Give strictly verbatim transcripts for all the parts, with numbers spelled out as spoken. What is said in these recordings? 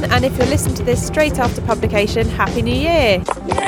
everyone, and if you're listening to this straight after publication, Happy New Year!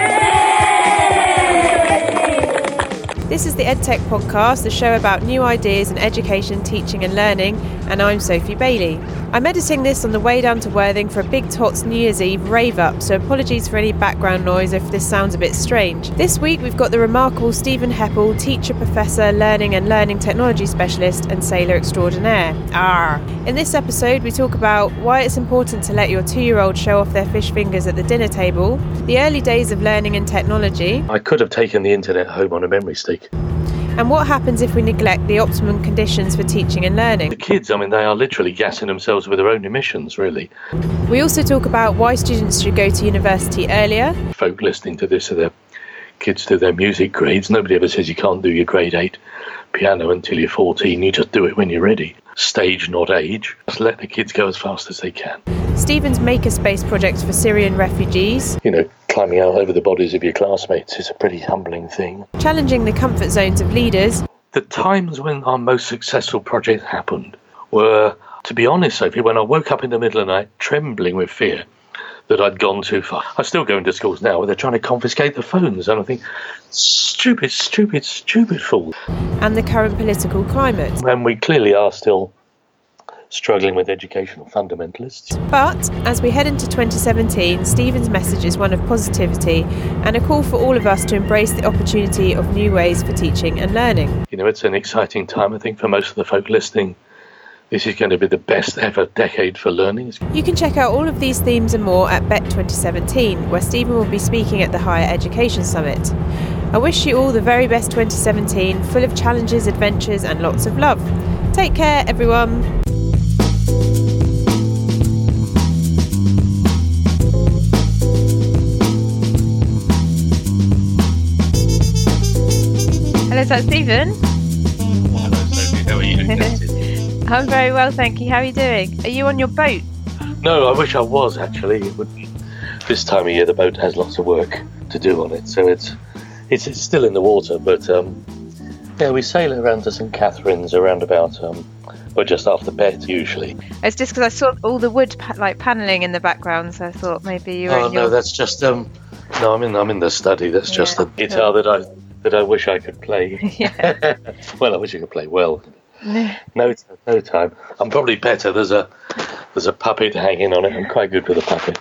This is the EdTech Podcast, the show about new ideas in education, teaching and learning, and I'm Sophie Bailey. I'm editing this on the way down to Worthing for a Big Tots New Year's Eve rave-up, so apologies for any background noise if this sounds a bit strange. This week we've got the remarkable Stephen Heppell, teacher, professor, learning and learning technology specialist and sailor extraordinaire. Arr! In this episode we talk about why it's important to let your two-year-old show off their fish fingers at the dinner table, the early days of learning and technology. I could have taken the internet home on a memory stick. And what happens if we neglect the optimum conditions for teaching and learning? The kids, I mean, they are literally gassing themselves with their own emissions, really. We also talk about why students should go to university earlier. Folk listening to this are their kids do their music grades. Nobody ever says you can't do your grade eight piano until you're fourteen. You just do it when you're ready. Stage, not age. Just let the kids go as fast as they can. Stephen's Makerspace project for Syrian refugees. You know, climbing out over the bodies of your classmates is a pretty humbling thing. Challenging the comfort zones of leaders. The times when our most successful project happened were, to be honest, Sophie, when I woke up in the middle of the night trembling with fear that I'd gone too far. I still go into schools now where they're trying to confiscate the phones, and I think, stupid, stupid, stupid fool. And the current political climate. And we clearly are still struggling with educational fundamentalists. But as we head into twenty seventeen, Stephen's message is one of positivity and a call for all of us to embrace the opportunity of new ways for teaching and learning. You know, it's an exciting time, I think, for most of the folk listening. This is going to be the best ever decade for learning. You can check out all of these themes and more at B E T twenty seventeen, where Stephen will be speaking at the Higher Education Summit. I wish you all the very best twenty seventeen, full of challenges, adventures and lots of love. Take care, everyone. Hello, is that Stephen? Well, hello, Sophie. How are you? I'm very well, thank you. How are you doing? Are you on your boat? No, I wish I was, actually. It would be, this time of year, the boat has lots of work to do on it, so it's it's, it's still in the water, but um, yeah, we sail around to St Catherine's around about, um, well, just after bed, usually. It's just because I saw all the wood pa- like panelling in the background, so I thought maybe you were Oh, in your... no, that's just, um, no, I'm in, I'm in the study. That's Yeah. just the guitar that I that I wish I could play. Yeah. Well, I wish I could play well. No, t- no time. I'm probably better. There's a there's a puppet hanging on it. I'm quite good with a puppet.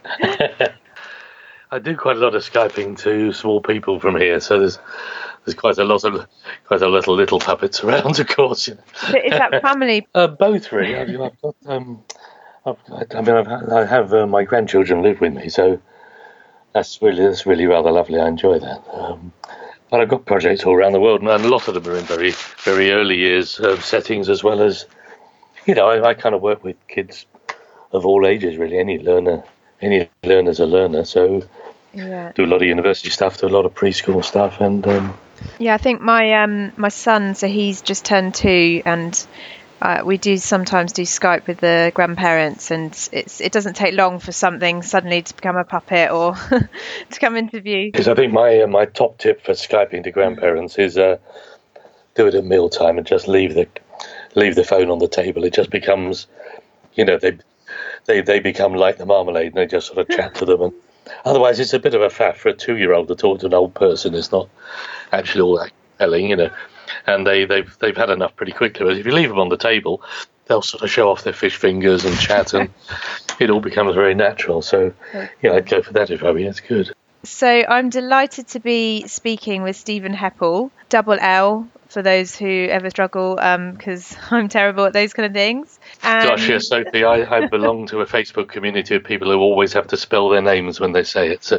I do quite a lot of Skyping to small people from here, so there's there's quite a lot of quite a lot of little puppets around, of course. You know. So is that family? Uh, both really. I've, I've got um, I've, I mean, I've, I have uh, my grandchildren live with me, so that's really that's really rather lovely. I enjoy that. Um, But I've got projects all around the world, and a lot of them are in very, very early years uh, settings, as well as, you know, I, I kind of work with kids of all ages, really. Any learner, any learner's a learner. So, Yeah. do a lot of university stuff, do a lot of preschool stuff, and um, Yeah, I think my um my son, so he's just turned two, and uh, we do sometimes do Skype with the grandparents, and it's it doesn't take long for something suddenly to become a puppet or to come into view. because I think my uh, my top tip for Skyping to grandparents is uh, do it at mealtime and just leave the leave the phone on the table. It just becomes, you know, they they they become like the marmalade, and they just sort of chat to them. And otherwise, it's a bit of a faff for a two-year-old to talk to an old person. It's not actually all that compelling, you know. And they they've they've had enough pretty quickly. But if you leave them on the table, they'll sort of show off their fish fingers and chat, and it all becomes very natural. So, yeah, I'd go for that if I were you. It's good. So I'm delighted to be speaking with Stephen Heppell, double L for those who ever struggle, because I'm terrible at those kind of things. And Gosh, yes, Sophie, I, I belong to a Facebook community of people who always have to spell their names when they say it. So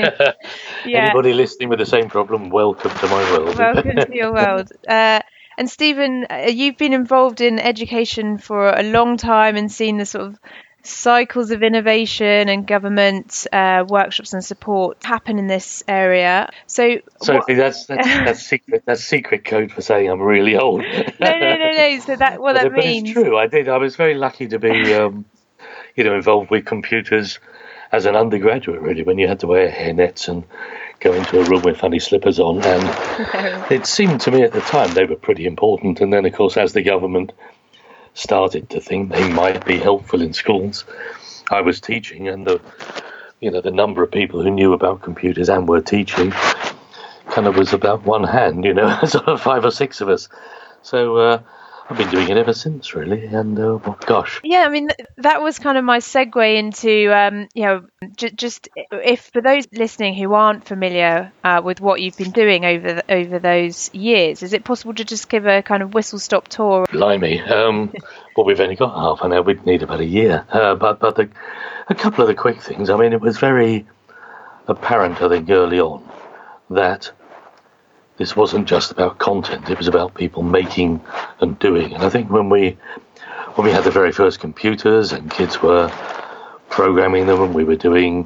Yeah. anybody listening with the same problem, welcome to my world. Welcome to your world. Uh, and Stephen, uh, you've been involved in education for a long time and seen the sort of cycles of innovation and government uh, workshops and support happen in this area. So, Sophie, that's that's that's secret. That's secret code for saying I'm really old. no, no, no, no. So that what but, that but means. it's true. I did. I was very lucky to be, um, you know, involved with computers as an undergraduate. Really, when you had to wear hairnets and go into a room with funny slippers on, and it seemed to me at the time they were pretty important. And then, of course, as the government started to think they might be helpful in schools, I was teaching, and the you know the number of people who knew about computers and were teaching kind of was about one hand, you know, sort of five or six of us. So uh, I've been doing it ever since, really. And uh, well, gosh, yeah, I mean th- that was kind of my segue into um, you know j- just if for those listening who aren't familiar uh, with what you've been doing over the, over those years, is it possible to just give a kind of whistle stop tour? Blimey. Um, well, we've only got half an hour. We'd need about a year. Uh, but but the, a couple of the quick things. I mean, it was very apparent, I think, early on that this wasn't just about content. It was about people making and doing. And I think when we when we had the very first computers and kids were programming them, and we were doing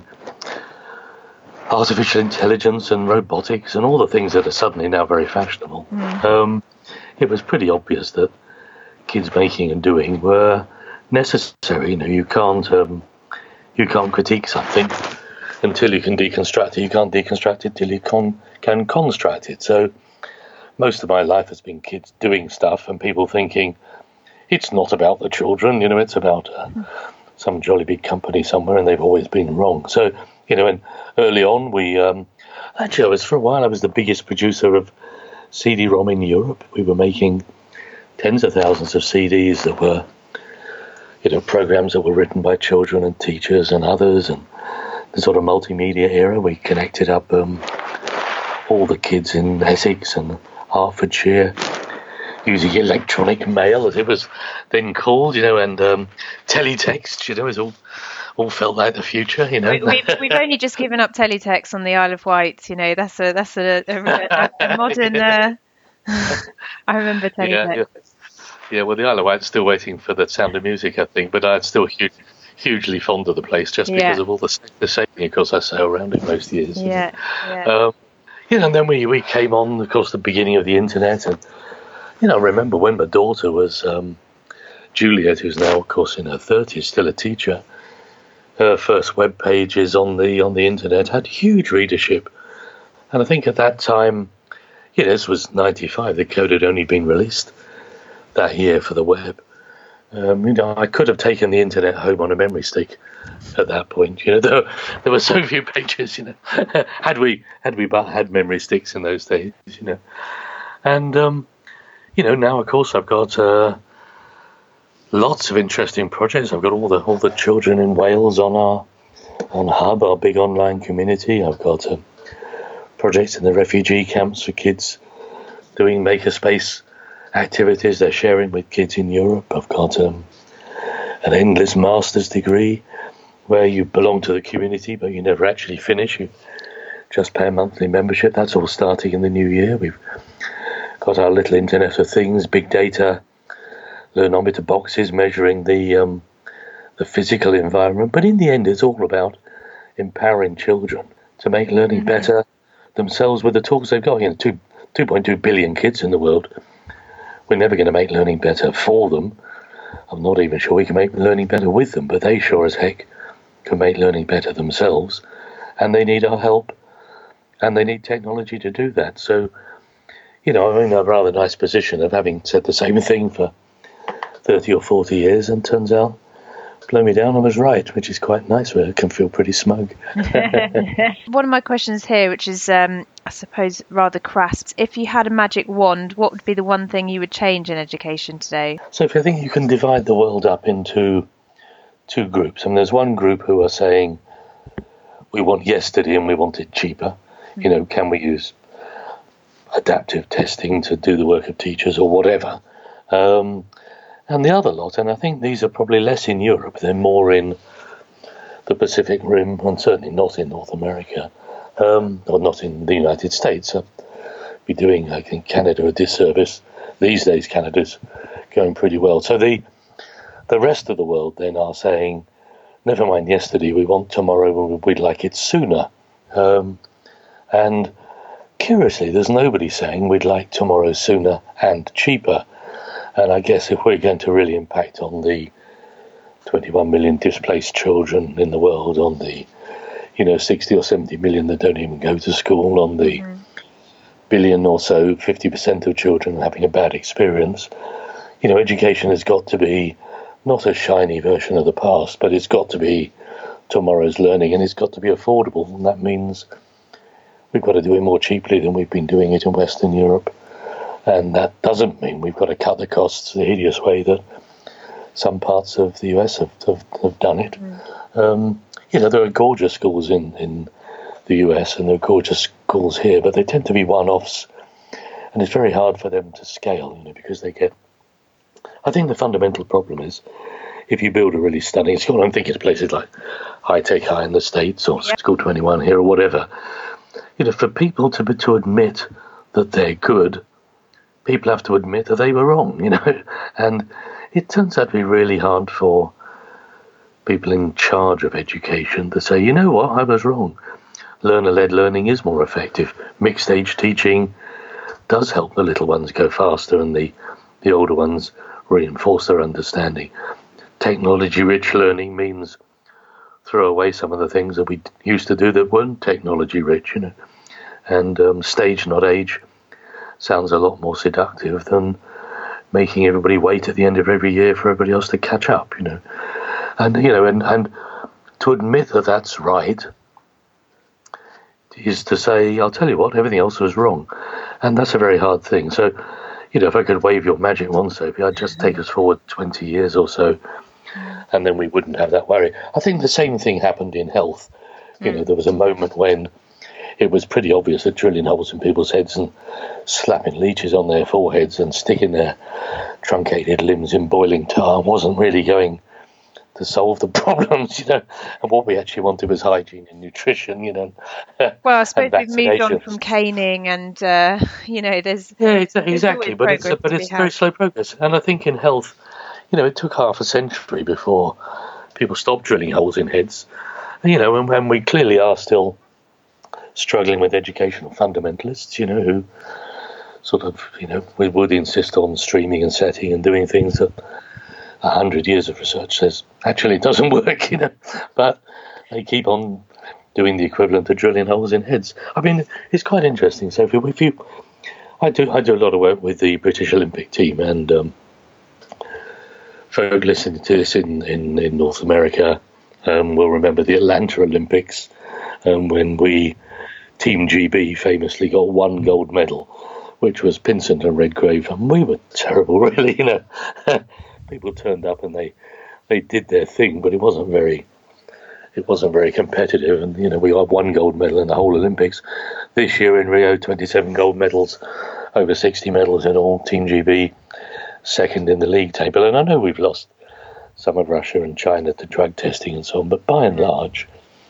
artificial intelligence and robotics and all the things that are suddenly now very fashionable, mm. um, it was pretty obvious that kids making and doing were necessary. You know, you can't um, you can't critique something until you can deconstruct it. You can't deconstruct it till you con- can construct it. So most of my life has been kids doing stuff and people thinking it's not about the children. You know, it's about uh, some jolly big company somewhere, and they've always been wrong. So you know, and early on we um, actually I was for a while I was the biggest producer of C D ROM in Europe. We were making tens of thousands of C Ds that were, you know, programs that were written by children and teachers and others, and the sort of multimedia era. We connected up um, all the kids in Essex and Hertfordshire using electronic mail, as it was then called, you know, and um, teletext, you know, it all all felt like the future, you know. We, we've, we've only just given up teletext on the Isle of Wight, you know. That's a that's a, a, a modern. Uh, I remember teletext. Yeah, yeah. yeah, well, the Isle of Wight's still waiting for the Sound of Music, I think, but I'm still huge, hugely fond of the place just because yeah. of all the the sailing, of course, I sail around it most years. Yeah, yeah. Um, you know, and then we, we came on, of course, the beginning of the internet, and you know, I remember when my daughter was um, Juliet, who's now, of course, in her thirties, still a teacher. Her first web pages on the on the internet had huge readership, and I think at that time, you know, this was ninety-five. The code had only been released that year for the web. Um, you know, I could have taken the internet home on a memory stick at that point. You know, there, there were so few pages. You know, had we had we but had memory sticks in those days. You know, and um, you know, now of course I've got uh, lots of interesting projects. I've got all the all the children in Wales on our on Hub, our big online community. I've got uh, projects in the refugee camps for kids doing makerspace activities they're sharing with kids in Europe. I've got um, an endless master's degree where you belong to the community but you never actually finish. You just pay a monthly membership. That's all starting in the new year. We've got our little Internet of Things, big data, learnometer boxes measuring the um, the physical environment. But in the end, it's all about empowering children to make learning mm-hmm. better themselves with the tools they've got. You know, two, two point two billion kids in the world. We're never going to make learning better for them. I'm not even sure we can make learning better with them, but they sure as heck can make learning better themselves. And they need our help, and they need technology to do that. So, you know, I'm in a rather nice position of having said the same thing for thirty or forty years, and turns out, blow me down, I was right, which is quite nice, where I can feel pretty smug. One of my questions here, which is, um, I suppose, rather crass. If you had a magic wand, what would be the one thing you would change in education today? So if I think you can divide the world up into two groups. I mean, there's one group who are saying, we want yesterday and we want it cheaper. Mm-hmm. You know, can we use adaptive testing to do the work of teachers or whatever? Um, and the other lot, and I think these are probably less in Europe, they're more in the Pacific Rim, and certainly not in North America, um, or not in the United States. I'd be doing, I think, Canada a disservice. These days, Canada's going pretty well. So the the rest of the world then are saying, never mind yesterday, we want tomorrow, we'd like it sooner. Um, and curiously, there's nobody saying we'd like tomorrow sooner and cheaper. And I guess if we're going to really impact on the twenty-one million displaced children in the world, on the, you know, sixty or seventy million that don't even go to school, on the mm-hmm. billion or so, fifty percent of children having a bad experience, you know, education has got to be not a shiny version of the past, but it's got to be tomorrow's learning, and it's got to be affordable, and that means we've got to do it more cheaply than we've been doing it in Western Europe. And that doesn't mean we've got to cut the costs the hideous way that some parts of the U S have, have, have done it. Mm. Um, you know, there are gorgeous schools in, in the U S and there are gorgeous schools here, but they tend to be one-offs, and it's very hard for them to scale, you know, because they get... I think the fundamental problem is if you build a really stunning school, I'm thinking of places like High Tech High in the States or yep. School twenty-one here or whatever, you know, for people to to admit that they're good, people have to admit that they were wrong, you know, and it turns out to be really hard for people in charge of education to say, you know what, I was wrong. Learner-led learning is more effective. Mixed-age teaching does help the little ones go faster and the, the older ones reinforce their understanding. Technology-rich learning means throw away some of the things that we used to do that weren't technology-rich, you know, and um, stage, not age, sounds a lot more seductive than making everybody wait at the end of every year for everybody else to catch up, you know. And, you know, and, and to admit that that's right is to say, I'll tell you what, everything else was wrong. And that's a very hard thing. So, you know, if I could wave your magic wand, Sophie, I'd just take us forward twenty years or so, and then we wouldn't have that worry. I think the same thing happened in health. You know, there was a moment when it was pretty obvious that drilling holes in people's heads and slapping leeches on their foreheads and sticking their truncated limbs in boiling tar wasn't really going to solve the problems, you know. And what we actually wanted was hygiene and nutrition, you know. Well, I suppose we've moved on from caning and, uh, you know, there's... Yeah, it's, exactly, but it's, but it's very slow progress. And I think in health, you know, it took half a century before people stopped drilling holes in heads. And, you know, and when we clearly are still struggling with educational fundamentalists, you know, who sort of, you know, we would insist on streaming and setting and doing things that a hundred years of research says actually it doesn't work, you know, but they keep on doing the equivalent of drilling holes in heads. I mean, it's quite interesting. So if you, if you I do I do a lot of work with the British Olympic team, and um, folk listening to this in, in, in North America um, will remember the Atlanta Olympics, um, when we, Team G B, famously got one gold medal, which was Pinsent and Redgrave, and we were terrible, really, you know. People turned up and they, they did their thing, but it wasn't very it wasn't very competitive. And, you know, we got one gold medal in the whole Olympics. This year in Rio, twenty-seven gold medals, over sixty medals in all. Team G B, second in the league table. And I know we've lost some of Russia and China to drug testing and so on, but by and large,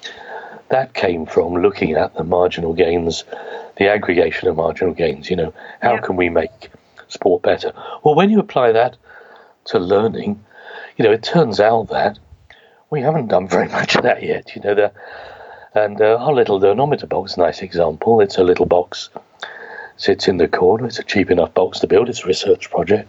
that came from looking at the marginal gains, the aggregation of marginal gains. You know, how yeah. can we make sport better? Well, when you apply that to learning, you know, it turns out that we haven't done very much of that yet, you know. The, and uh, our little Learnometer box, nice example. It's a little box, sits in the corner. It's a cheap enough box to build. It's a research project.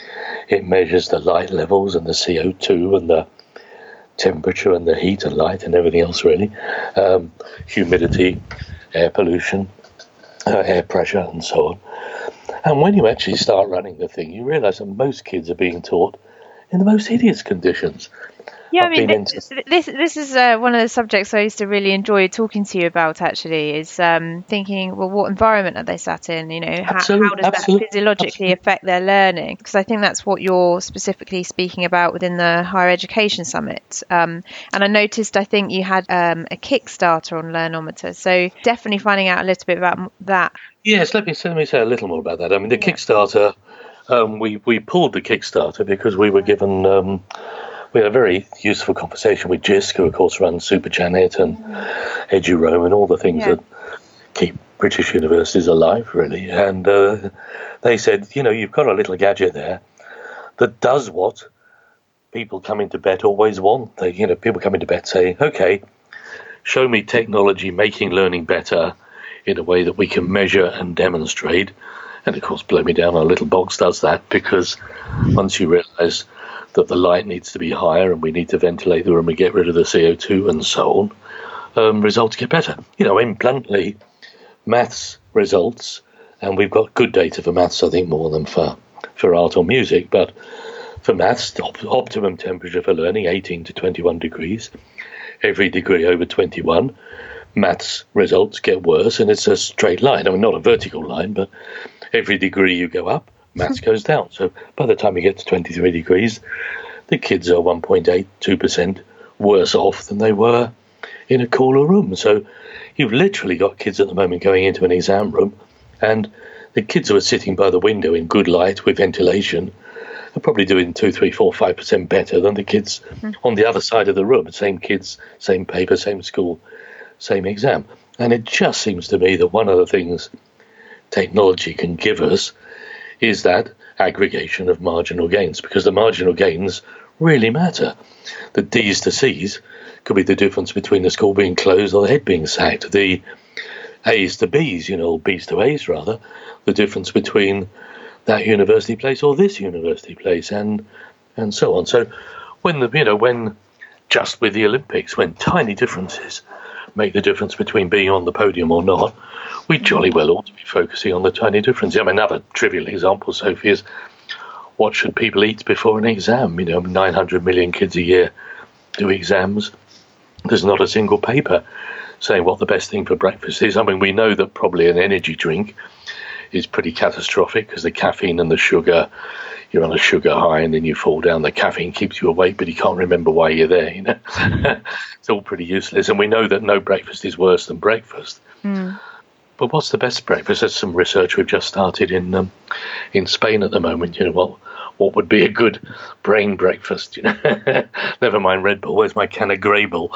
It measures the light levels and the C O two and the temperature and the heat and light and everything else, really. Um, humidity, air pollution, uh, air pressure, and so on. And when you actually start running the thing, you realise that most kids are being taught in the most hideous conditions. Yeah, I've I mean, this, into... this this is uh, one of the subjects I used to really enjoy talking to you about, actually, is um, thinking, well, what environment are they sat in? You know, how, how does that physiologically absolutely. affect their learning? Because I think that's what you're specifically speaking about within the Higher Education Summit. Um, and I noticed, I think you had um, a Kickstarter on Learnometer. So definitely finding out a little bit about that. Yes, let me, let me say a little more about that. I mean, the yeah. Kickstarter, um, we, we pulled the Kickstarter because we were given... Um, we had a very useful conversation with J I S C, who, of course, runs SuperJanet and EduRome and all the things yeah. that keep British universities alive, really. And uh, they said, you know, you've got a little gadget there that does what people coming to bet always want. They, you know, people coming to bet saying, okay, show me technology making learning better in a way that we can measure and demonstrate. And, of course, blow me down, our little box does that, because once you realise that the light needs to be higher and we need to ventilate the room and get rid of the C O two and so on, um, results get better. You know, in bluntly, maths results, and we've got good data for maths, I think, more than for, for art or music, but for maths, the op- optimum temperature for learning, eighteen to twenty-one degrees. Every degree over twenty-one, maths results get worse, and it's a straight line. I mean, not a vertical line, but every degree you go up, maths goes down. So by the time you get to twenty-three degrees, the kids are one point eight, two percent worse off than they were in a cooler room. So you've literally got kids at the moment going into an exam room, and the kids who are sitting by the window in good light with ventilation are probably doing two, three, four, five percent better than the kids mm. on the other side of the room. Same kids, same paper, same school, same exam. And it just seems to me that one of the things technology can give us is that aggregation of marginal gains, because the marginal gains really matter. The D's to C's could be the difference between the school being closed or the head being sacked. The A's to B's, you know, B's to A's rather, the difference between that university place or this university place, and and so on. So when the you know when just with the Olympics, when tiny differences make the difference between being on the podium or not, we jolly well ought to be focusing on the tiny differences. I mean, another trivial example, Sophie, is what should people eat before an exam? You know, nine hundred million kids a year do exams. There's not a single paper saying what the best thing for breakfast is. I mean, we know that probably an energy drink is pretty catastrophic because the caffeine and the sugar, you're on a sugar high and then you fall down. The caffeine keeps you awake, but you can't remember why you're there, you know. It's all pretty useless. And we know that no breakfast is worse than breakfast. Mm. But what's the best breakfast? There's some research we've just started in um, in Spain at the moment. You know, what what would be a good brain breakfast? You know, never mind Red Bull. Where's my can of Grey Bull?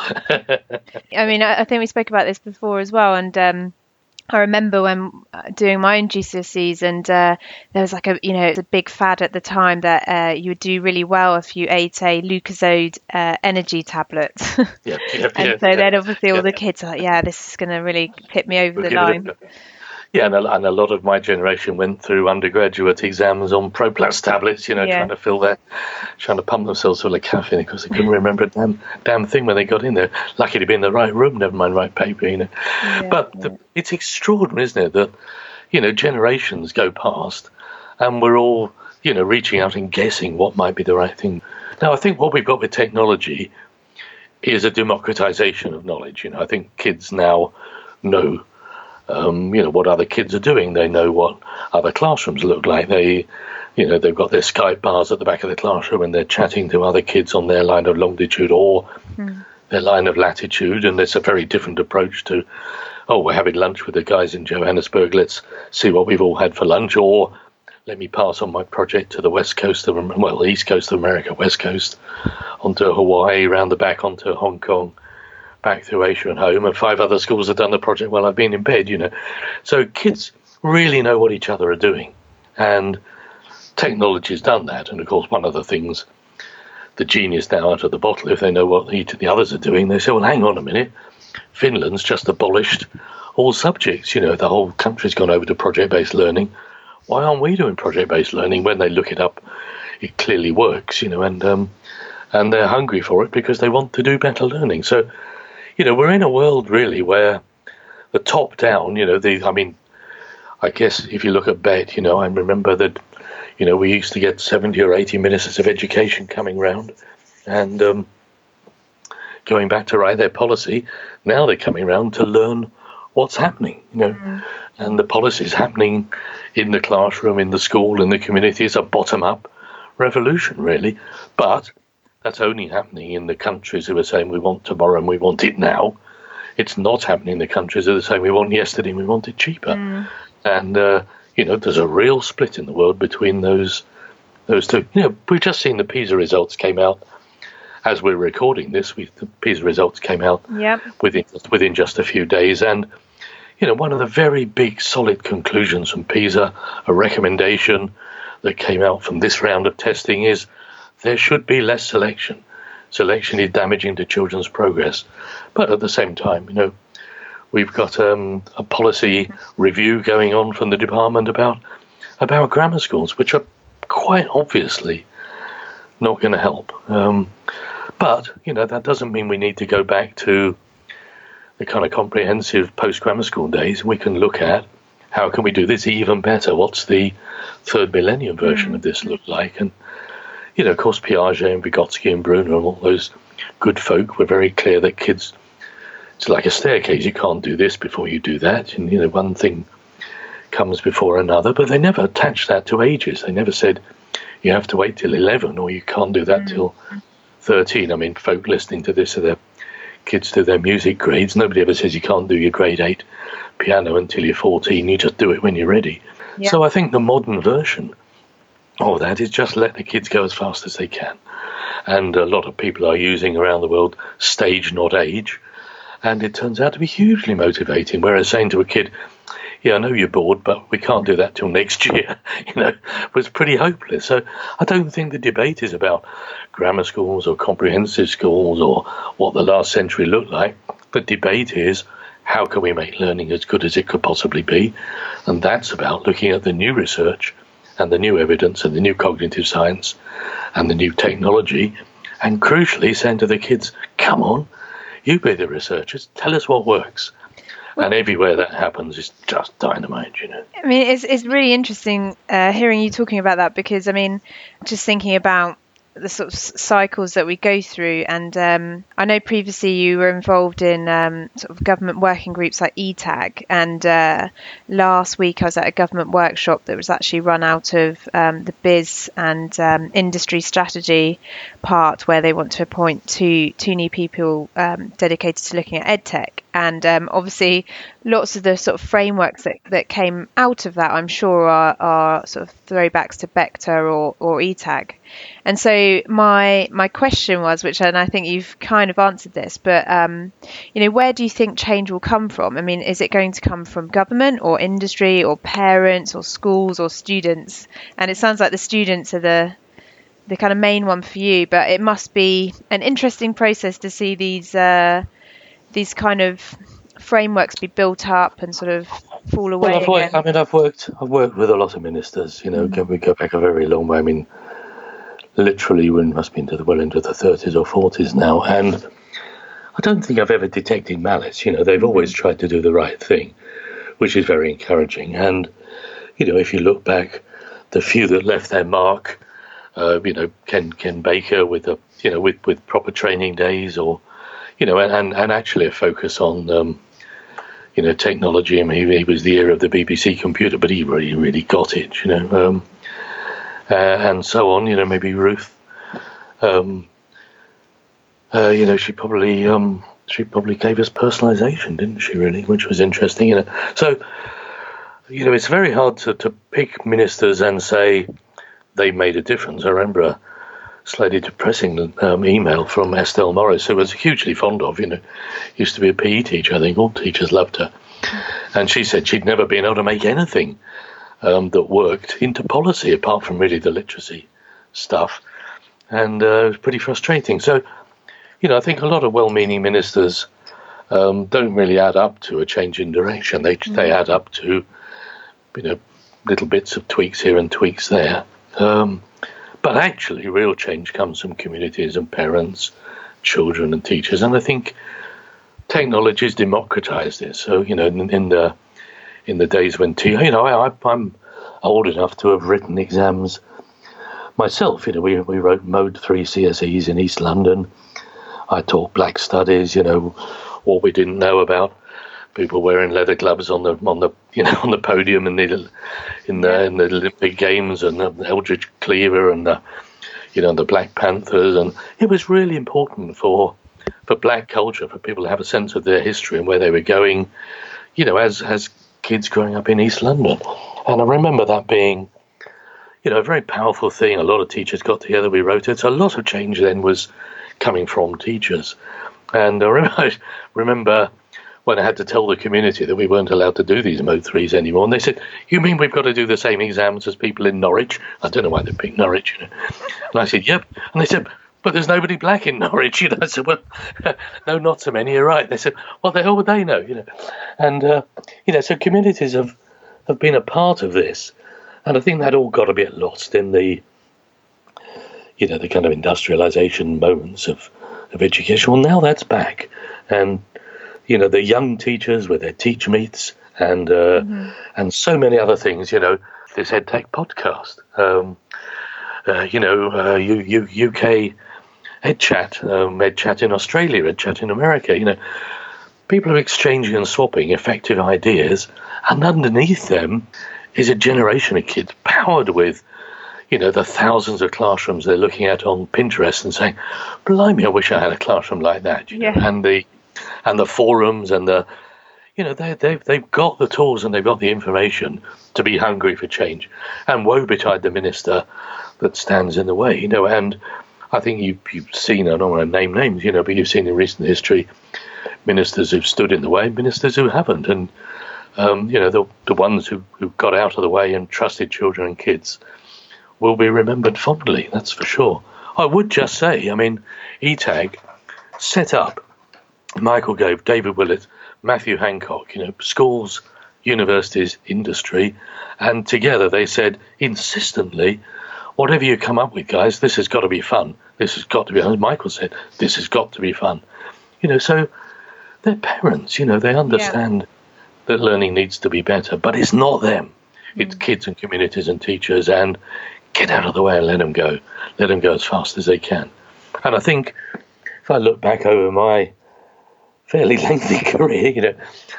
I mean, I think we spoke about this before as well, and um, I remember when doing my own G C S Es, and uh, there was like a, you know, it's a big fad at the time that uh, you would do really well if you ate a Lucozade uh, energy tablet. Yeah, yeah, and yeah, so yeah, then obviously all yeah. the kids are like, yeah, this is going to really tip me over We'll the line. A, yeah, and a, and a lot of my generation went through undergraduate exams on Proplast tablets, you know, Yeah. trying to fill their, trying to pump themselves full of caffeine because they couldn't remember a damn, damn thing when they got in there. Lucky to be in the right room, never mind right paper, you know. Yeah, but yeah. the, it's extraordinary, isn't it, that, you know, generations go past and we're all, you know, reaching out and guessing what might be the right thing. Now, I think what we've got with technology is a democratization of knowledge. You know, I think kids now know, um, you know, what other kids are doing. They know what other classrooms look like. They, you know, they've got their Skype bars at the back of the classroom and they're chatting to other kids on their line of longitude or mm. their line of latitude. And it's a very different approach to, oh, we're having lunch with the guys in Johannesburg. Let's see what we've all had for lunch. Or let me pass on my project to the west coast of, well, the east coast of America, west coast, onto Hawaii, round the back onto Hong Kong, back through Asia and home. And five other schools have done the project while I've been in bed, you know. So kids really know what each other are doing. And technology's done that. And, of course, one of the things, the genius now out of the bottle, if they know what each of the others are doing, they say, well, hang on a minute. Finland's just abolished all subjects. You know, the whole country's gone over to project-based learning. Why aren't we doing project-based learning? When they look it up, it clearly works, you know, and um, and they're hungry for it because they want to do better learning. So, you know, we're in a world really where the top down, you know, the I mean, I guess if you look at B E T, you know, I remember that, you know, we used to get seventy or eighty minutes of education coming round, and um, going back to write their policy. Now they're coming around to learn what's happening, you know, mm. and the policy is happening in the classroom, in the school, in the community. It's a bottom-up revolution, really. But that's only happening in the countries who are saying we want tomorrow and we want it now. It's not happening in the countries who are saying we want yesterday and we want it cheaper. Mm. And, uh, you know, there's a real split in the world between those those two. You know, we've just seen the PISA results came out. As we're recording this, we, the PISA results came out yep. within, within just a few days. And, you know, one of the very big solid conclusions from PISA, a recommendation that came out from this round of testing is there should be less selection. Selection is damaging to children's progress. But at the same time, you know, we've got um, a policy review going on from the department about about grammar schools, which are quite obviously not going to help. Um, but, you know, that doesn't mean we need to go back to the kind of comprehensive post-grammar school days. We can look at how can we do this even better? What's the third millennium version mm. of this look like? And, you know, of course, Piaget and Vygotsky and Bruner and all those good folk were very clear that kids, it's like a staircase. You can't do this before you do that. And, you know, one thing comes before another, but they never attached that to ages. They never said you have to wait till eleven or you can't do that till thirteen. I mean, folk listening to this are their kids do their music grades. Nobody ever says you can't do your grade eight piano until you're fourteen. You just do it when you're ready. Yeah. So I think the modern version of that is just let the kids go as fast as they can. And a lot of people are using around the world stage, not age. And it turns out to be hugely motivating. Whereas saying to a kid, yeah, I know you're bored, but we can't do that till next year, you know, was pretty hopeless. So I don't think the debate is about grammar schools or comprehensive schools or what the last century looked like. The debate is, how can we make learning as good as it could possibly be? And that's about looking at the new research and the new evidence and the new cognitive science and the new technology, and crucially saying to the kids, come on, you be the researchers, tell us what works. And everywhere that happens is just dynamite, you know. I mean, it's it's really interesting uh, hearing you talking about that, because, I mean, just thinking about the sort of cycles that we go through. And um, I know previously you were involved in um, sort of government working groups like E TAG. And uh, last week I was at a government workshop that was actually run out of um, the biz and um, industry strategy part, where they want to appoint two, two new people um, dedicated to looking at EdTech. And um, obviously, lots of the sort of frameworks that, that came out of that, I'm sure, are, are sort of throwbacks to Bechter or, or E TAG. And so my my question was, which, and I think you've kind of answered this, but um, you know, where do you think change will come from? I mean, is it going to come from government or industry or parents or schools or students? And it sounds like the students are the the kind of main one for you, but it must be an interesting process to see these. Uh, these kind of frameworks be built up and sort of fall away well, I've worked, again? I mean, I've worked I've worked with a lot of ministers, you know, mm. we go back a very long way. I mean, literally we must be into the, well into the thirties or forties now, and I don't think I've ever detected malice. You know, they've always tried to do the right thing, which is very encouraging. And, you know, if you look back, the few that left their mark, uh, you know, Ken Ken Baker with a, you know, with, with proper training days, or you know, and, and actually a focus on, um, you know, technology. I mean, he, he was the era of the B B C computer, but he really, really got it, you know, um, uh, and so on. You know, maybe Ruth, um, uh, you know, she probably um, she probably gave us personalisation, didn't she? Really, which was interesting. You know, so you know, it's very hard to, to pick ministers and say they made a difference. I remember a slightly depressing um, email from Estelle Morris, who was hugely fond of, you know, used to be a P E teacher. I think all teachers loved her. And she said she'd never been able to make anything um, that worked into policy, apart from really the literacy stuff. And uh, it was pretty frustrating. So, you know, I think a lot of well-meaning ministers um, don't really add up to a change in direction. They, mm-hmm. they add up to, you know, little bits of tweaks here and tweaks there. Um, But actually, real change comes from communities and parents, children and teachers. And I think technology has democratized this. So, you know, in, in the in the days when, te- you know, I, I'm old enough to have written exams myself. You know, we, we wrote Mode three C S Es in East London. I taught Black Studies, you know, what we didn't know about people wearing leather gloves on the on the you know on the podium in the in the in the Olympic Games, and the Eldridge Cleaver and the you know the Black Panthers, and it was really important for for black culture, for people to have a sense of their history and where they were going, you know, as as kids growing up in East London. And I remember that being, you know, a very powerful thing. A lot of teachers got together, we wrote it. So a lot of change then was coming from teachers. And I remember, I remember when I had to tell the community that we weren't allowed to do these Mode threes anymore. And they said, you mean we've got to do the same exams as people in Norwich? I don't know why they picked Norwich, you know. And I said, yep. And they said, but there's nobody black in Norwich, you know. I said, well, no, not so many, you're right. They said, what the hell would they know, you know. And, uh, you know, so communities have, have been a part of this. And I think that all got a bit lost in the, you know, the kind of industrialization moments of, of education. Well, now that's back. And, you know, the young teachers with their teach meets and uh, mm-hmm. and so many other things, you know, this EdTech podcast. Um, uh, you know, uh, U, U, U K EdChat, um, EdChat in Australia, EdChat in America. You know, people are exchanging and swapping effective ideas, and underneath them is a generation of kids powered with, you know, the thousands of classrooms they're looking at on Pinterest and saying, blimey, I wish I had a classroom like that. You know? Yeah. And the and the forums and the, you know, they, they've, they've got the tools and they've got the information to be hungry for change. And woe betide the minister that stands in the way, you know. And I think you, you've seen, I don't want to name names, you know, but you've seen in recent history ministers who've stood in the way, ministers who haven't. And, um, you know, the, the ones who, who got out of the way and trusted children and kids will be remembered fondly, that's for sure. I would just say, I mean, E TAG set up Michael Gove, David Willett, Matthew Hancock, you know, schools, universities, industry, and together they said insistently, whatever you come up with, guys, this has got to be fun. This has got to be, as Michael said, this has got to be fun. You know, so they're parents, you know, they understand yeah. that learning needs to be better, but it's not them. It's mm. kids and communities and teachers, and get out of the way and let them go. Let them go as fast as they can. And I think if I look back over my fairly lengthy career, you know,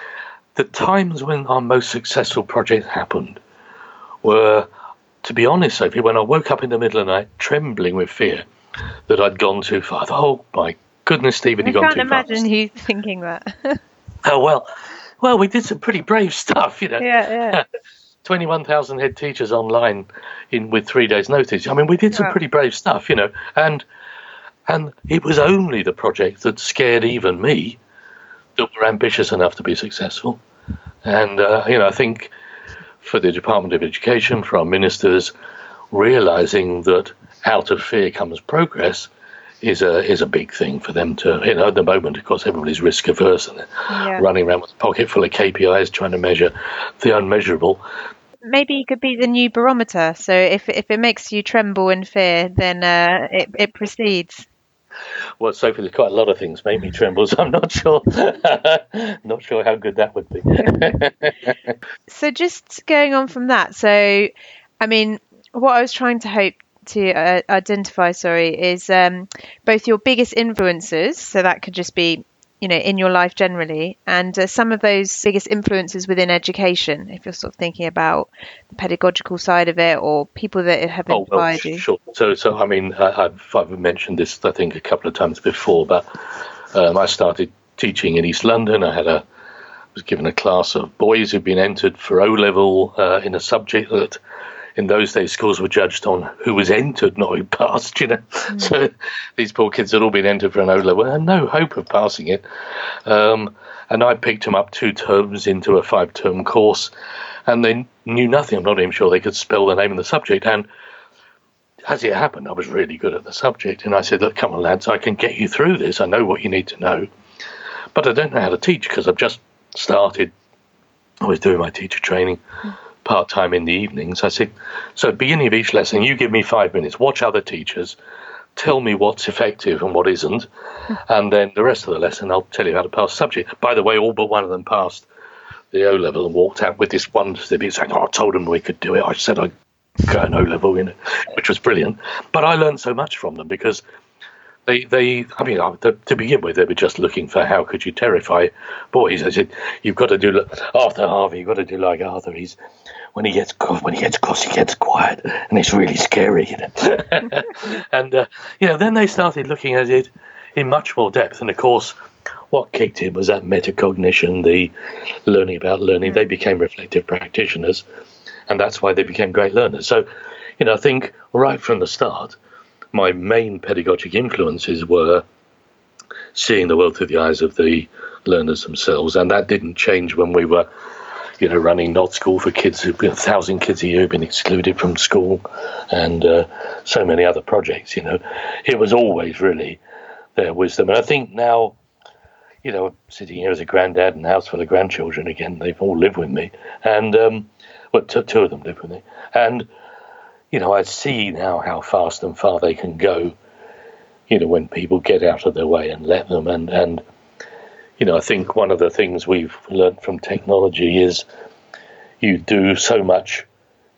the times when our most successful project happened were, to be honest, Sophie, when I woke up in the middle of the night trembling with fear that I'd gone too far. I thought, oh my goodness, Stephen, you've gone too far. I can't imagine you thinking that. oh, well, well, we did some pretty brave stuff, you know. Yeah, yeah. twenty-one thousand head teachers online in with three days' notice. I mean, we did some wow. pretty brave stuff, you know, and and it was only the project that scared even me that were ambitious enough to be successful. And, uh, you know, I think for the Department of Education, for our ministers, realising that out of fear comes progress is a is a big thing for them to, you know, at the moment, of course, everybody's risk averse and yeah. running around with a pocket full of K P Is trying to measure the unmeasurable. Maybe it could be the new barometer. So if if it makes you tremble in fear, then uh, it, it proceeds. Well, Sophie, there's quite a lot of things make me tremble, so I'm not sure, not sure how good that would be. So just going on from that, so, I mean, what I was trying to hope to uh, identify, sorry, is um, both your biggest influences, so that could just be, you know, in your life generally, and uh, some of those biggest influences within education, if you're sort of thinking about the pedagogical side of it, or people that have inspired oh, well, you. Sure. So, so I mean, I, I've, I've mentioned this, I think, a couple of times before, but um, I started teaching in East London. I had a was given a class of boys who'd been entered for O-level uh, in a subject that in those days schools were judged on who was entered, not who passed, you know. Mm. So these poor kids had all been entered for an O-level and no hope of passing it. Um, and I picked them up two terms into a five-term course, and they knew nothing. I'm not even sure they could spell the name of the subject. And as it happened, I was really good at the subject. And I said, look, come on, lads, I can get you through this. I know what you need to know. But I don't know how to teach because I've just started. I was doing my teacher training mm. part-time in the evenings. I said, so at the beginning of each lesson, you give me five minutes, watch other teachers, tell me what's effective and what isn't, mm. and then the rest of the lesson, I'll tell you how to pass the subject. By the way, all but one of them passed the O-level and walked out with this one certificate saying, oh, I told them we could do it. I said I'd go an O-level, you know, which was brilliant. But I learned so much from them because They, they, I mean, to begin with, they were just looking for how could you terrify boys. I said, you've got to do Arthur Harvey. You've got to do like Arthur. He's when he gets when he gets cross, he gets quiet, and it's really scary, you know. and uh, you know, then they started looking at it in much more depth. And of course, what kicked in was that metacognition, the learning about learning. They became reflective practitioners, and that's why they became great learners. So, you know, I think right from the start, my main pedagogic influences were seeing the world through the eyes of the learners themselves, and that didn't change when we were, you know, running Not School for Kids. Who've been a thousand kids a year who've been excluded from school, and uh, so many other projects. You know, it was always really their wisdom, and I think now, you know, sitting here as a granddad and a house full of grandchildren again, they've all lived with me, and um, well, t- two of them live with me, and. You know, I see now how fast and far they can go, you know, when people get out of their way and let them. And, and you know, I think one of the things we've learned from technology is you do so much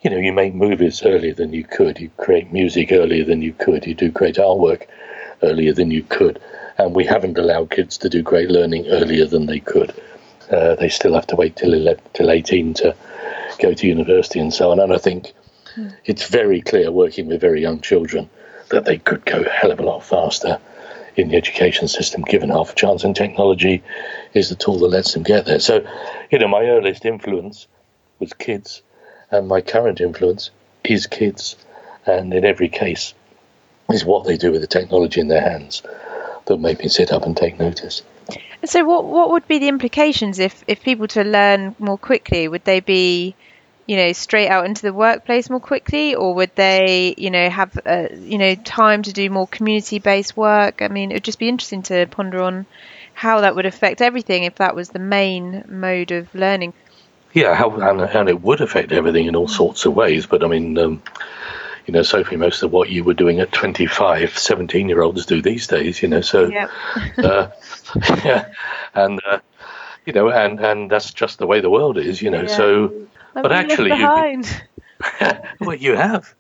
you know, you make movies earlier than you could, you create music earlier than you could, you do great artwork earlier than you could, and we haven't allowed kids to do great learning earlier than they could. Uh, they still have to wait till eleven, till eighteen to go to university and so on. And I think mm. it's very clear, working with very young children, that they could go a hell of a lot faster in the education system given half a chance, and technology is the tool that lets them get there. So, you know, my earliest influence was kids, and my current influence is kids, and in every case is what they do with the technology in their hands that make me sit up and take notice. So what what would be the implications if, if people to learn more quickly? Would they be, you know, straight out into the workplace more quickly, or would they, you know, have, uh, you know, time to do more community-based work? I mean, it would just be interesting to ponder on how that would affect everything if that was the main mode of learning. Yeah, how, and, and it would affect everything in all sorts of ways. But I mean, um, you know, Sophie, most of what you were doing at twenty-five, seventeen-year-olds do these days, you know, so, yep. uh, yeah, and, uh, you know, and, and that's just the way the world is, you know, yeah. so, I'm but actually, you, well, you have,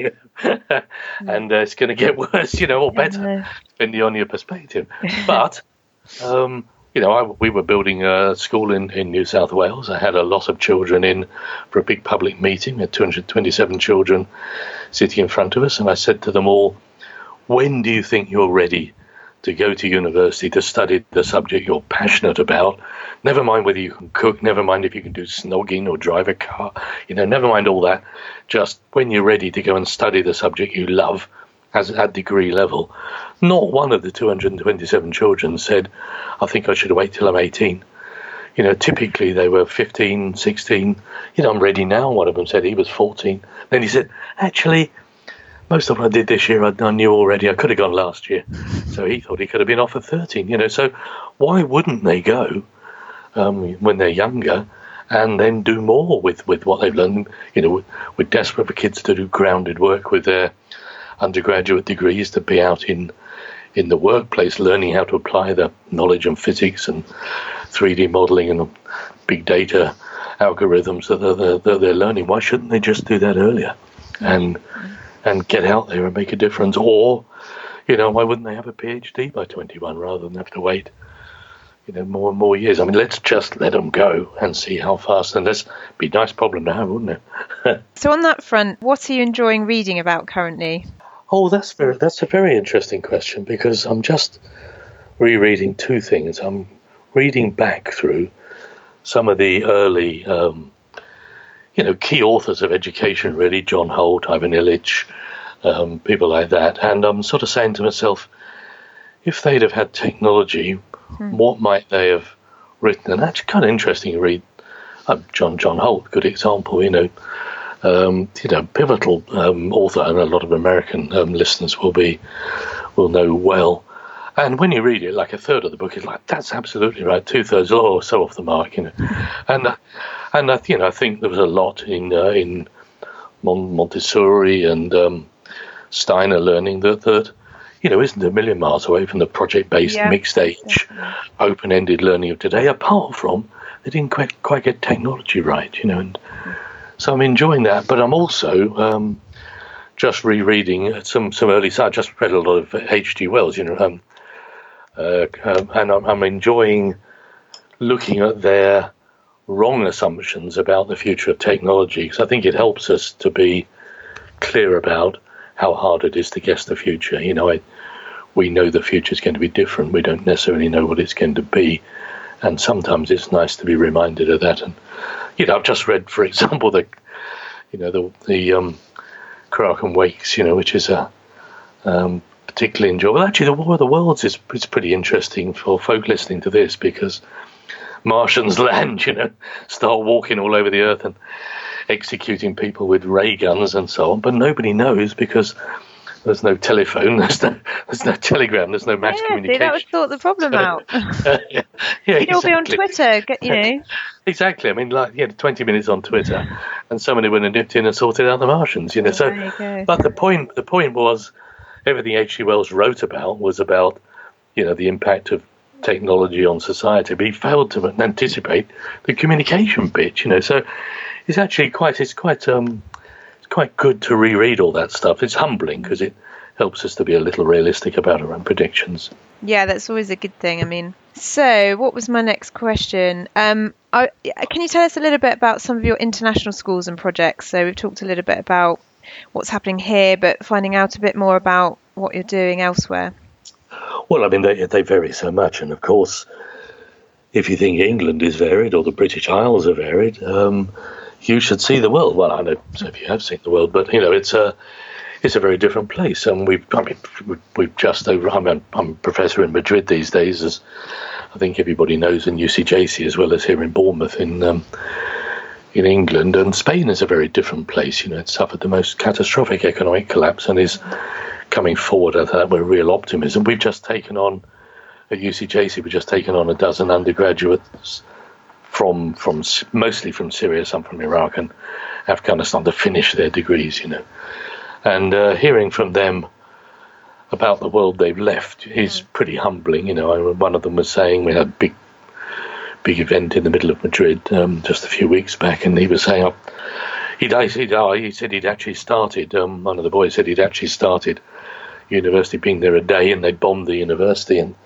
and uh, it's going to get worse, you know, or better, depending on your perspective, but, um, you know, I, we were building a school in, in New South Wales. I had a lot of children in for a big public meeting. We had two hundred twenty-seven children sitting in front of us. And I said to them all, when do you think you're ready to go to university to study the subject you're passionate about? Never mind whether you can cook, never mind if you can do snogging or drive a car, you know, never mind all that. Just when you're ready to go and study the subject you love as at degree level. Not one of the two hundred twenty-seven children said, I think I should wait till I'm eighteen. You know, typically they were fifteen, sixteen. You know, I'm ready now. One of them said he was fourteen. Then he said, actually, most of what I did this year I, I knew already. I could have gone last year. So he thought he could have been off at thirteen. You know, so why wouldn't they go um, when they're younger and then do more with, with what they've learned? You know, we're desperate for kids to do grounded work with their undergraduate degrees, to be out in in the workplace learning how to apply the knowledge and physics and three D modeling and big data algorithms that they're, that they're learning. Why shouldn't they just do that earlier and and get out there and make a difference? Or, you know, why wouldn't they have a PhD by twenty-one rather than have to wait, you know, more and more years? I mean, let's just let them go and see how fast. And that's be a nice problem to have, wouldn't it? So on that front, what are you enjoying reading about currently? Oh, that's very, that's a very interesting question, because I'm just rereading two things. I'm reading back through some of the early, um, you know, key authors of education, really, John Holt, Ivan Illich, um, people like that. And I'm sort of saying to myself, if they'd have had technology, hmm. what might they have written? And that's kind of interesting to read. Uh, John John Holt, good example, you know. Um, you know, pivotal um, author, and a lot of American um, listeners will be will know well. And when you read it, like a third of the book is like, that's absolutely right. Two thirds, oh, so off the mark, you know. And uh, and uh, you know, I think there was a lot in uh, in Mon- Montessori and um, Steiner learning that that you know isn't a million miles away from the project-based, yeah, mixed-age, definitely. Open-ended learning of today. Apart from they didn't quite quite get technology right, you know, and. So I'm enjoying that, but I'm also um, just rereading some, some early. So I just read a lot of H G Wells, you know, um, uh, um, and I'm, I'm enjoying looking at their wrong assumptions about the future of technology, because I think it helps us to be clear about how hard it is to guess the future. You know, I, we know the future is going to be different. We don't necessarily know what it's going to be, and sometimes it's nice to be reminded of that. And you know, I've just read, for example, the, you know, the the um, Kerouac and Wakes, you know, which is a um, particularly enjoyable. Actually, the War of the Worlds is is pretty interesting for folk listening to this, because Martians land, you know, start walking all over the earth and executing people with ray guns and so on, but nobody knows because there's no telephone, there's no, there's no telegram, there's no mass yeah, communication. Yeah, that would sort the problem out. yeah, yeah, You'd exactly. all be on Twitter, you know. Exactly. I mean, like, yeah, twenty minutes on Twitter, and somebody would have nipped in and sorted out the Martians, you know. So, you but the point, the point was, everything H G Wells wrote about was about, you know, the impact of technology on society, but he failed to anticipate the communication bit, you know. So, it's actually quite, it's quite um, it's quite good to reread all that stuff. It's humbling because it helps us to be a little realistic about our own predictions. Yeah, that's always a good thing. I mean, so what was my next question? Um, I, can you tell us a little bit about some of your international schools and projects? So we've talked a little bit about what's happening here, but finding out a bit more about what you're doing elsewhere. Well, I mean, they they vary so much, and of course, if you think England is varied or the British Isles are varied, um, you should see the world. Well, I know so if you have seen the world, but you know, it's a it's a very different place. And we've I mean we've just over. I'm a, I'm a professor in Madrid these days, as I think everybody knows, in U C J C as well as here in Bournemouth in um, in England. And Spain is a very different place. You know, it suffered the most catastrophic economic collapse and is coming forward at that with real optimism. We've just taken on, at U C J C, we've just taken on a dozen undergraduates from from mostly from Syria, some from Iraq and Afghanistan to finish their degrees, you know. And uh, hearing from them about the world they've left is pretty humbling, you know. I, one of them was saying, we had a big, big event in the middle of Madrid um, just a few weeks back, and he was saying, oh, he'd, he'd, oh, he said he'd actually started, um, one of the boys said he'd actually started university, being there a day, and they bombed the university, and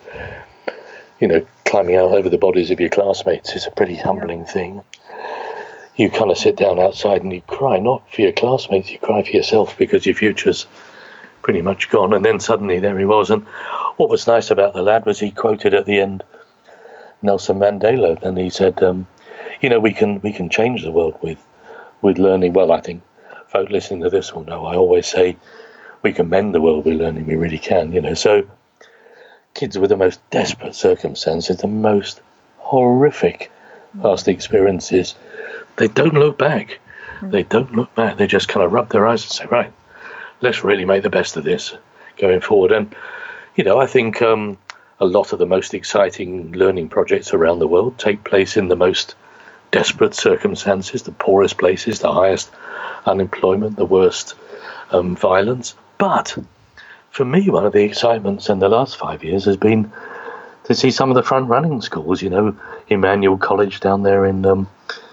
you know, climbing out over the bodies of your classmates is a pretty humbling thing. You kind of sit down outside and you cry, not for your classmates, you cry for yourself, because your future's pretty much gone. And then suddenly there he was. And what was nice about the lad was he quoted at the end Nelson Mandela, and he said, um, you know, we can we can change the world with with learning. Well, I think folk listening to this will know I always say we can mend the world with learning. We really can, you know. So kids with the most desperate circumstances, the most horrific past experiences, they don't look back. They don't look back. They just kind of rub their eyes and say, right, let's really make the best of this going forward. And, you know, I think um, a lot of the most exciting learning projects around the world take place in the most desperate circumstances, the poorest places, the highest unemployment, the worst um, violence. But for me, one of the excitements in the last five years has been to see some of the front-running schools, you know, Emmanuel College down there in um,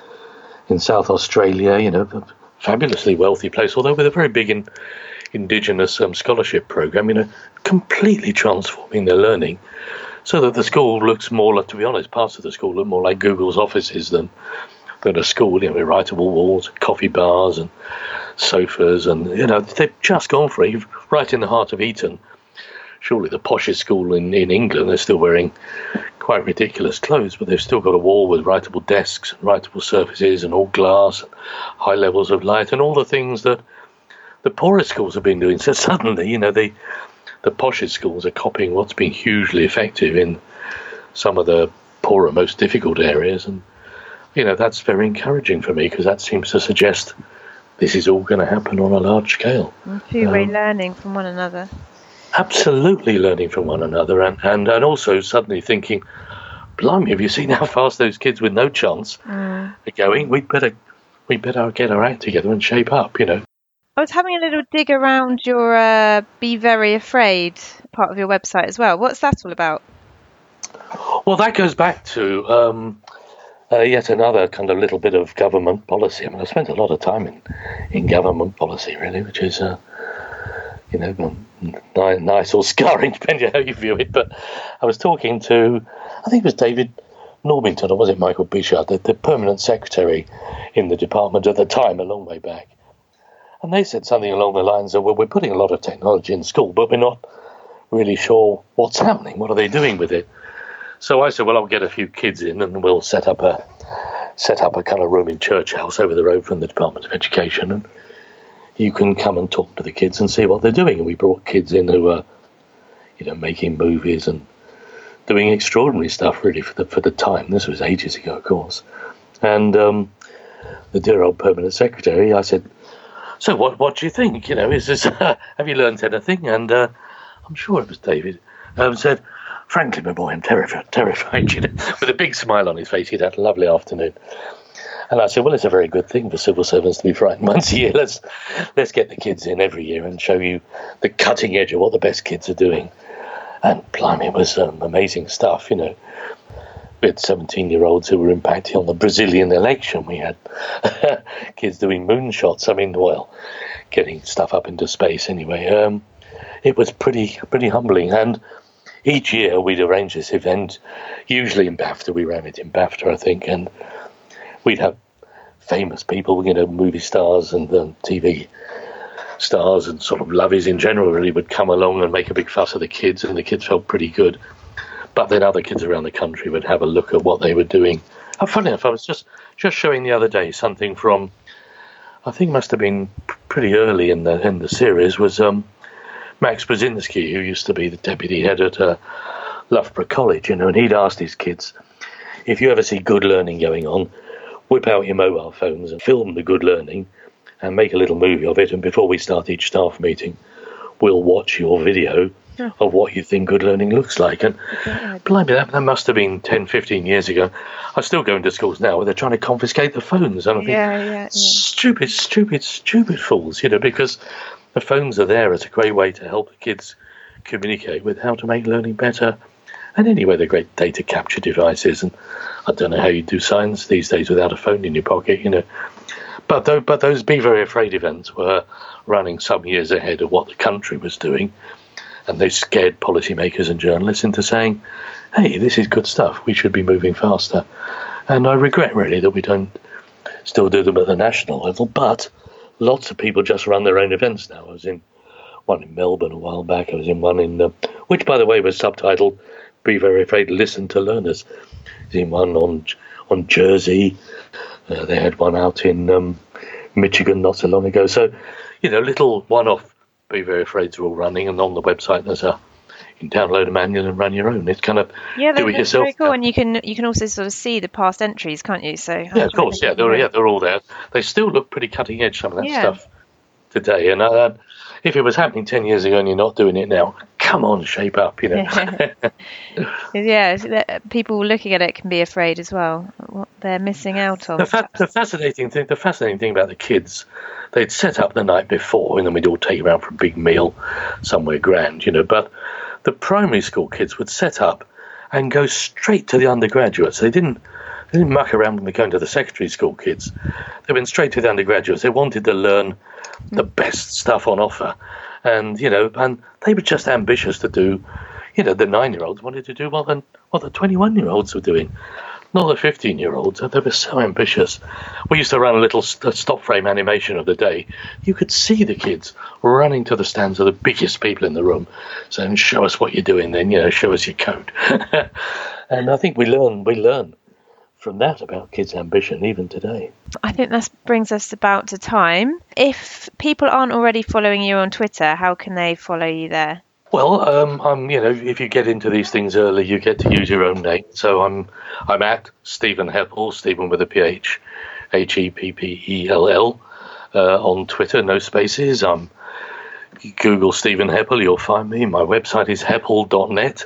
in South Australia, you know, a fabulously wealthy place, although with a very big in, indigenous um, scholarship program, you know, completely transforming their learning so that the school looks more like, to be honest, parts of the school look more like Google's offices than, than a school, you know, with writable walls, coffee bars and sofas, and, you know, they've just gone for it, right in the heart of Eton. Surely the poshest school in, in England, they're still wearing quite ridiculous clothes, but they've still got a wall with writable desks and writable surfaces and all glass and high levels of light and all the things that the poorest schools have been doing. So suddenly, you know, the the poshest schools are copying what's been hugely effective in some of the poorer, most difficult areas. And, you know, that's very encouraging for me, because that seems to suggest this is all going to happen on a large scale. Two-way um, learning from one another. Absolutely learning from one another, and, and, and also suddenly thinking, blimey, have you seen how fast those kids with no chance mm. are going? We'd better, we'd better get our act together and shape up, you know. I was having a little dig around your uh, Be Very Afraid part of your website as well. What's that all about? Well, that goes back to um, uh, yet another kind of little bit of government policy. I mean, I spent a lot of time in, in government policy, really, which is, uh, you know, nice or scarring, depending on how you view it. But I was talking to, I think it was David Normington, or was it Michael Bishard, the, the permanent secretary in the department at the time, a long way back. And they said something along the lines of, well, we're putting a lot of technology in school, but we're not really sure what's happening. What are they doing with it? So I said, well, I'll get a few kids in and we'll set up a set up a kind of room in Church House over the road from the Department of Education, and you can come and talk to the kids and see what they're doing. And we brought kids in who were, you know, making movies and doing extraordinary stuff, really, for the for the time. This was ages ago, of course. And um, the dear old permanent secretary, I said, so what what do you think? You know, is this, uh, have you learned anything? And uh, I'm sure it was David, um, said, frankly, my boy, I'm terrified, terrified, you know, with a big smile on his face. He'd had a lovely afternoon. And I said, well, it's a very good thing for civil servants to be frightened once a year. Let's let's get the kids in every year and show you the cutting edge of what the best kids are doing. And blimey, it was um, amazing stuff, you know. we had seventeen-year-olds who were impacting on the Brazilian election. We had kids doing moonshots. I mean, well, getting stuff up into space anyway. Um, it was pretty pretty humbling. And each year we'd arrange this event, usually in BAFTA. We ran it in BAFTA, I think, and we'd have famous people, you know, movie stars and um, T V stars and sort of lovies in general really would come along and make a big fuss of the kids, and the kids felt pretty good. But then other kids around the country would have a look at what they were doing. Oh, funny enough, I was just, just showing the other day something from, I think must have been pretty early in the in the series, was um, Max Brzezinski, who used to be the deputy head at uh, Loughborough College, you know, and he'd asked his kids, if you ever see good learning going on, whip out your mobile phones and film the good learning and make a little movie of it, and before we start each staff meeting, we'll watch your video yeah. of what you think good learning looks like. And yeah. blimey, that, that must have been ten, fifteen years ago. I still go into schools now where they're trying to confiscate the phones. And I think, yeah, yeah, yeah. stupid, stupid, stupid fools, you know, because the phones are there as a great way to help the kids communicate with how to make learning better. And anyway, they're great data capture devices. And I don't know how you do science these days without a phone in your pocket, you know. But those, but those Be Very Afraid events were running some years ahead of what the country was doing. And they scared policymakers and journalists into saying, hey, this is good stuff. We should be moving faster. And I regret, really, that we don't still do them at the national level. But lots of people just run their own events now. I was in one in Melbourne a while back. I was in one in, uh, which, by the way, was subtitled Be Very Afraid, Listen to Learners. I was in one on, on Jersey. Uh, they had one out in um, Michigan not so long ago. So, you know, little one-off Be Very Afraids are all running, and on the website there's a you can download a manual and run your own. It's kind of yeah, do it yourself. Very cool, and you can you can also sort of see the past entries, can't you? So yeah, of course, yeah, they're yeah they're all there. They still look pretty cutting edge, some of that yeah. stuff today. And uh, if it was happening ten years ago and you're not doing it now, come on, shape up, you know. yeah, people looking at it can be afraid as well. What they're missing out on. The, fa- the fascinating thing, the fascinating thing about the kids, they'd set up the night before, and then we'd all take around for a big meal somewhere grand, you know. But the primary school kids would set up and go straight to the undergraduates. They didn't. They didn't muck around when we go to the secondary school kids. They went straight to the undergraduates. They wanted to learn the best stuff on offer. And, you know, and they were just ambitious to do, you know, the nine-year-olds wanted to do what the, what the twenty-one-year-olds were doing, not the fifteen-year-olds. They were so ambitious. We used to run a little st- stop frame animation of the day. You could see the kids running to the stands of the biggest people in the room, saying, show us what you're doing then, you know, show us your code. And I think we learn, we learn. from that about kids' ambition even today. I think that brings us about to time. If people aren't already following you on Twitter, how can they follow you there? Well, um, I'm, you know, if you get into these things early, you get to use your own name. So I'm, I'm at Stephen Heppell, Stephen with a P H, H E P P E L L, uh, on Twitter, no spaces. Um, Google Stephen Heppell, you'll find me. My website is heppell dot net,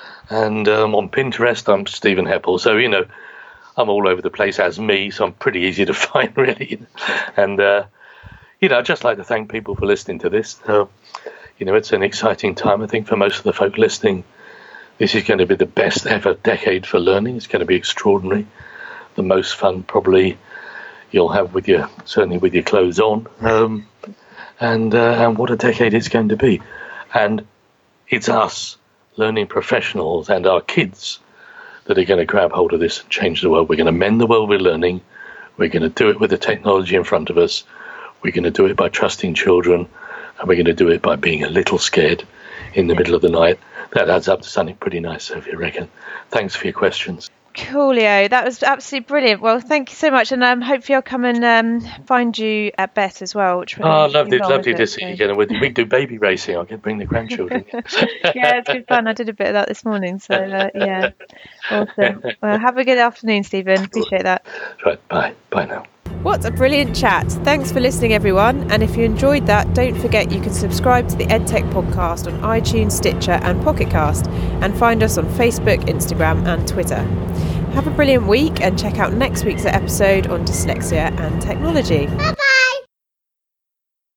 and um, on Pinterest, I'm Stephen Heppell. So you know, I'm all over the place as me, so I'm pretty easy to find, really. And, uh, you know, I'd just like to thank people for listening to this. Uh, you know, it's an exciting time, I think, for most of the folk listening. This is going to be the best ever decade for learning. It's going to be extraordinary. The most fun probably you'll have with your, certainly with your clothes on. Um, and, uh, and what a decade it's going to be. And it's us, learning professionals, and our kids that are going to grab hold of this and change the world. We're going to mend the world we're learning. We're going to do it with the technology in front of us. We're going to do it by trusting children, and we're going to do it by being a little scared in the middle of the night. That adds up to something pretty nice, Sophie, I reckon. Thanks for your questions. Coolio, that was absolutely brilliant. Well, thank you so much, and um, hopefully I'll come and um, find you at B E T as well. Which oh, lovely, lovely to see you again. We can do baby racing. I'll get bring the grandchildren. Yeah, it's good fun. I did a bit of that this morning, so uh, yeah, awesome. Well, have a good afternoon, Stephen. Appreciate that. Right, bye, bye now. What a brilliant chat. Thanks for listening, everyone. And if you enjoyed that, don't forget you can subscribe to the EdTech podcast on iTunes, Stitcher and Pocket Cast, and find us on Facebook, Instagram and Twitter. Have a brilliant week, and check out next week's episode on dyslexia and technology. Bye-bye.